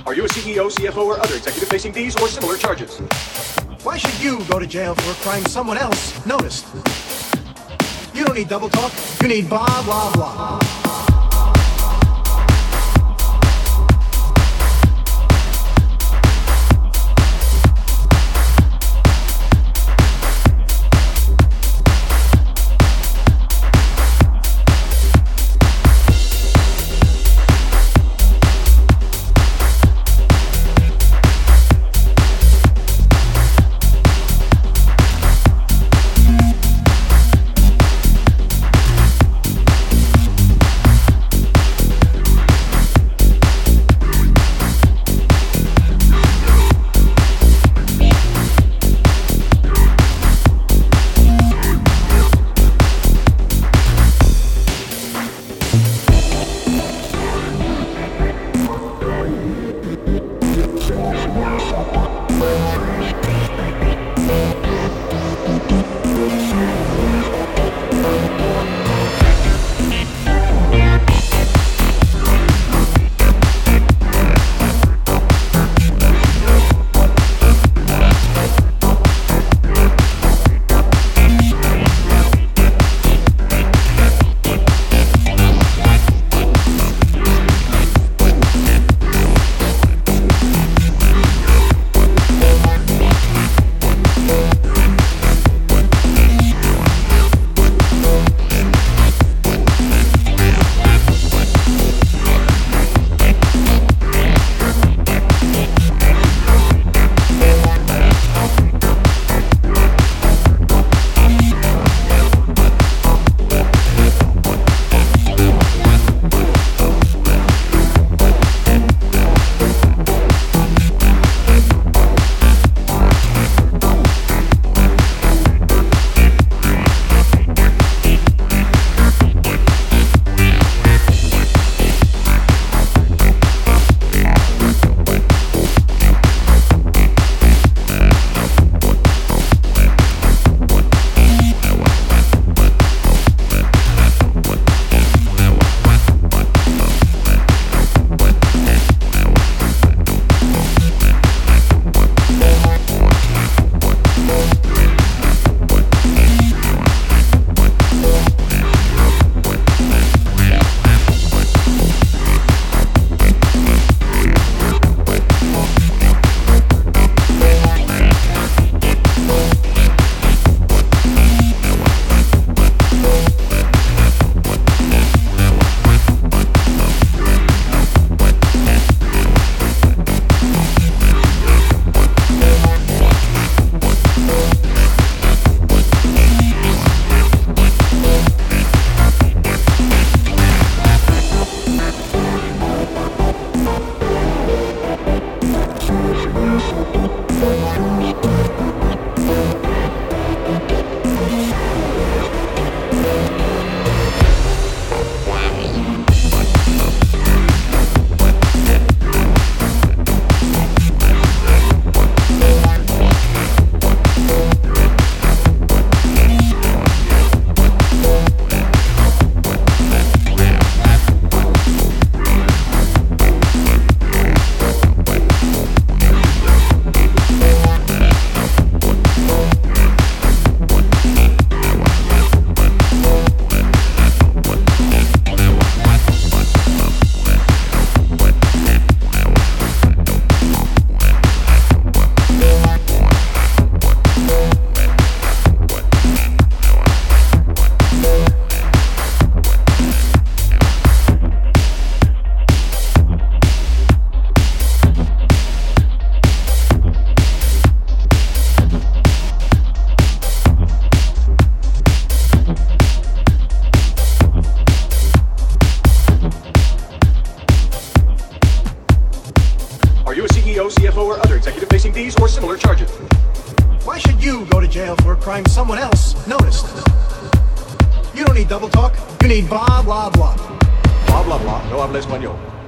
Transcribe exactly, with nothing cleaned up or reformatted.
Are you a C E O, C F O, or other executive facing these or similar charges? Why should you go to jail for a crime someone else noticed? You don't need double talk. You need blah, blah, blah. C E O, C F O, or other executive facing these or similar charges. Why should you go to jail for a crime someone else noticed? You don't need double talk. You need blah, blah, blah. Blah, blah, blah. No habla español.